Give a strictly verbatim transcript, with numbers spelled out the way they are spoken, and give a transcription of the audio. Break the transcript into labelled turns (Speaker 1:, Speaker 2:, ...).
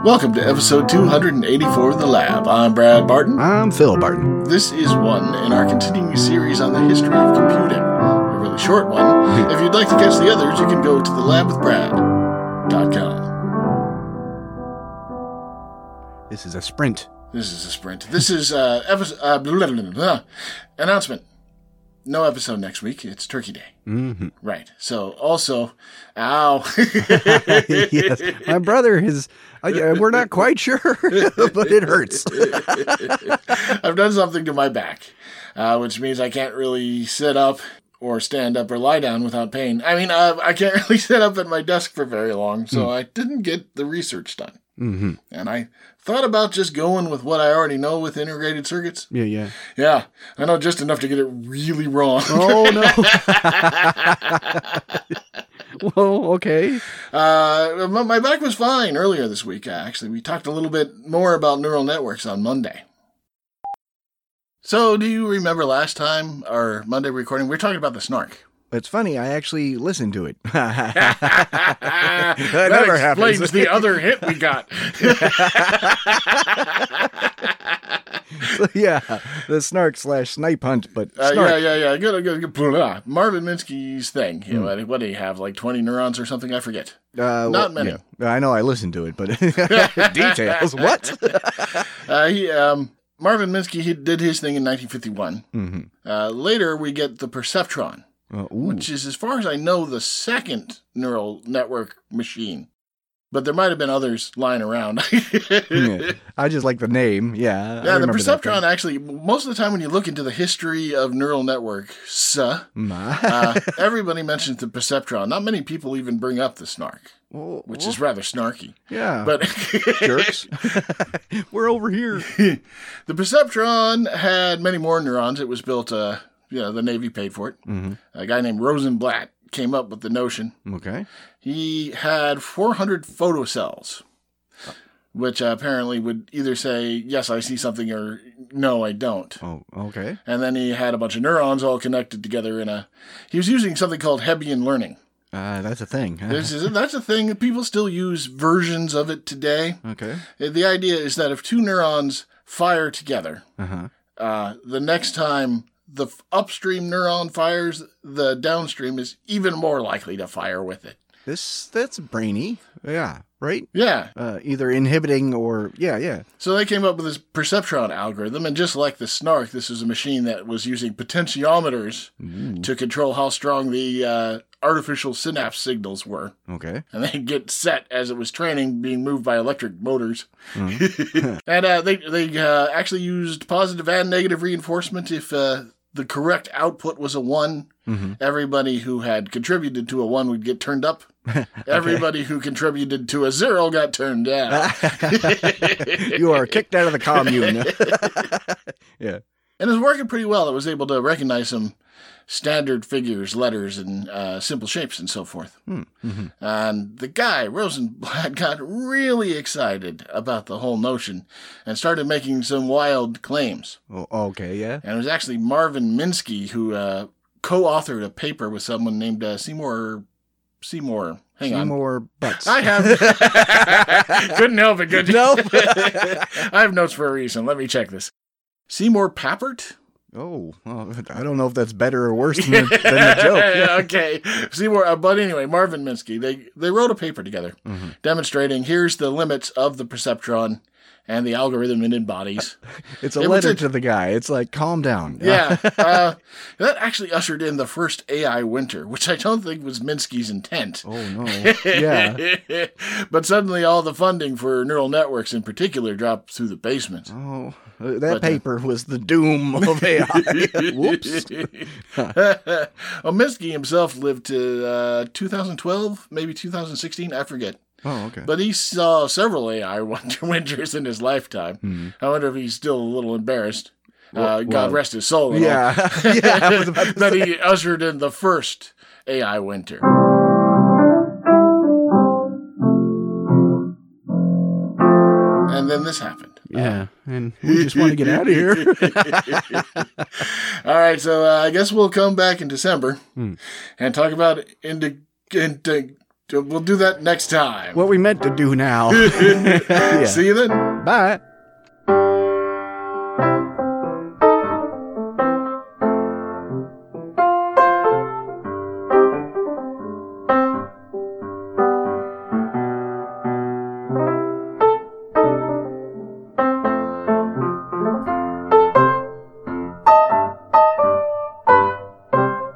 Speaker 1: Welcome to episode two hundred eighty-four of The Lab. I'm Brad Barton.
Speaker 2: I'm Phil Barton.
Speaker 1: This is one in our continuing series on the history of computing. A really short one. If you'd like to catch the others, you can go to the lab with brad dot com.
Speaker 2: This is a sprint.
Speaker 1: This is a sprint. This is uh, episode, uh, blah, blah, blah, blah. Announcement. No episode next week. It's Turkey Day.
Speaker 2: Mm-hmm.
Speaker 1: Right. So, also, ow.
Speaker 2: Yes. My brother is, I, we're not quite sure, but it hurts.
Speaker 1: I've done something to my back, uh, which means I can't really sit up or stand up or lie down without pain. I mean, uh, I can't really sit up at my desk for very long, so mm. I didn't get the research done.
Speaker 2: Mm-hmm. And
Speaker 1: I thought about just going with what I already know with integrated circuits.
Speaker 2: Yeah, yeah.
Speaker 1: Yeah, I know just enough to get it really wrong.
Speaker 2: Oh, no. Well, okay.
Speaker 1: Uh, my back was fine earlier this week, actually. We talked a little bit more about neural networks on Monday. So, do you remember last time, our Monday recording, we were talking about the snark.
Speaker 2: It's funny, I actually listened to it.
Speaker 1: that
Speaker 2: that never
Speaker 1: explains
Speaker 2: happens.
Speaker 1: the other hit we got.
Speaker 2: So, yeah, the snark slash snipe hunt, but
Speaker 1: uh,
Speaker 2: snark.
Speaker 1: yeah, yeah, yeah. Good, good, good. Blah. Marvin Minsky's thing. You know,
Speaker 2: Hmm.
Speaker 1: what do you have, like twenty neurons or something? I forget.
Speaker 2: Uh,
Speaker 1: Not
Speaker 2: well,
Speaker 1: many.
Speaker 2: Yeah. I know I listened to it, but details. What?
Speaker 1: uh, he, um, Marvin Minsky he did his thing in nineteen fifty-one.
Speaker 2: Mm-hmm.
Speaker 1: Uh, later, we get the perceptron.
Speaker 2: Uh,
Speaker 1: Which is, as far as I know, the second neural network machine. But there might have been others lying around.
Speaker 2: Yeah. I just like the name. Yeah.
Speaker 1: Yeah, the perceptron actually, most of the time when you look into the history of neural networks, uh, uh, everybody mentions the perceptron. Not many people even bring up the snark,
Speaker 2: well,
Speaker 1: which
Speaker 2: well,
Speaker 1: is rather snarky.
Speaker 2: Yeah.
Speaker 1: But
Speaker 2: jerks. We're over here.
Speaker 1: The perceptron had many more neurons. It was built, uh, you know, the Navy paid for it.
Speaker 2: Mm-hmm.
Speaker 1: A guy named Rosenblatt came up with the notion.
Speaker 2: Okay.
Speaker 1: He had four hundred photocells, which uh, apparently would either say, yes, I see something, or no, I don't.
Speaker 2: Oh, okay.
Speaker 1: And then he had a bunch of neurons all connected together in a... He was using something called Hebbian learning.
Speaker 2: Uh, that's a thing.
Speaker 1: This is, that's a thing. People still use versions of it today.
Speaker 2: Okay.
Speaker 1: The idea is that if two neurons fire together,
Speaker 2: Uh-huh.
Speaker 1: uh, the next time the upstream neuron fires, the downstream is even more likely to fire with it.
Speaker 2: This, that's brainy. Yeah, right?
Speaker 1: Yeah.
Speaker 2: Uh, either inhibiting or, yeah, yeah.
Speaker 1: So they came up with this perceptron algorithm, and just like the snark, this is a machine that was using potentiometers
Speaker 2: Ooh.
Speaker 1: to control how strong the uh, artificial synapse signals were.
Speaker 2: Okay.
Speaker 1: And they get set as it was training, being moved by electric motors.
Speaker 2: Mm-hmm.
Speaker 1: And uh, they, they uh, actually used positive and negative reinforcement. If uh, the correct output was a one, mm-hmm. everybody who had contributed to a one would get turned up. Okay. Everybody who contributed to a zero got turned down.
Speaker 2: You are kicked out of the commune. Yeah.
Speaker 1: And it was working pretty well. It was able to recognize some standard figures, letters, and uh, simple shapes and so forth.
Speaker 2: Mm-hmm.
Speaker 1: And the guy, Rosenblatt, got really excited about the whole notion and started making some wild claims.
Speaker 2: Oh, okay, yeah.
Speaker 1: And it was actually Marvin Minsky who uh, co-authored a paper with someone named uh, Seymour... Seymour. Hang on.
Speaker 2: Seymour Butts.
Speaker 1: I have... Couldn't help it, could you?
Speaker 2: No.
Speaker 1: I have notes for a reason. Let me check this. Seymour Papert?
Speaker 2: Oh, well, I don't know if that's better or worse than the, than the joke.
Speaker 1: Yeah, okay. Seymour, uh, but anyway, Marvin Minsky, they, they wrote a paper together
Speaker 2: Mm-hmm.
Speaker 1: demonstrating here's the limits of the perceptron and the algorithm it embodies.
Speaker 2: It's a
Speaker 1: It was
Speaker 2: letter
Speaker 1: a-
Speaker 2: to the guy. It's like, calm down.
Speaker 1: Yeah. uh, that actually ushered in the first A I winter, which I don't think was Minsky's intent.
Speaker 2: Oh, no. Yeah.
Speaker 1: But suddenly all the funding for neural networks in particular dropped through the basement.
Speaker 2: Oh, uh, that
Speaker 1: But, uh,
Speaker 2: paper was the doom of A I. Whoops.
Speaker 1: Well, Minsky himself lived to uh, two thousand twelve, maybe two thousand sixteen, I forget.
Speaker 2: Oh, okay.
Speaker 1: But he saw several A I wonder winters in his lifetime.
Speaker 2: Hmm.
Speaker 1: I wonder if he's still a little embarrassed. Uh,
Speaker 2: Well,
Speaker 1: God
Speaker 2: well,
Speaker 1: rest his soul. and all.
Speaker 2: yeah. Yeah, I was about to
Speaker 1: That
Speaker 2: say.
Speaker 1: he ushered in the first A I winter. And then this happened.
Speaker 2: Yeah, and we just want to get out of here.
Speaker 1: All right, so uh, I guess we'll come back in December
Speaker 2: Hmm.
Speaker 1: and talk about into, into We'll do that next time.
Speaker 2: What we meant to do now. Yeah.
Speaker 1: See you then.
Speaker 2: Bye.